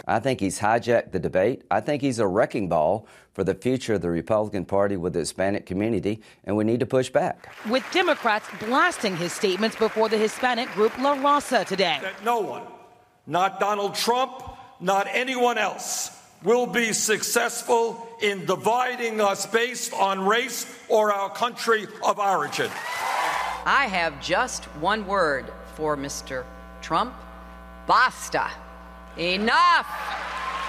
I think he's hijacked the debate. I think he's a wrecking ball for the future of the Republican Party with the Hispanic community, and we need to push back. With Democrats blasting his statements before the Hispanic group La Raza today. That no one, not Donald Trump, not anyone else, will be successful in dividing us based on race or our country of origin. I have just one word for Mr. Trump. Basta. Enough.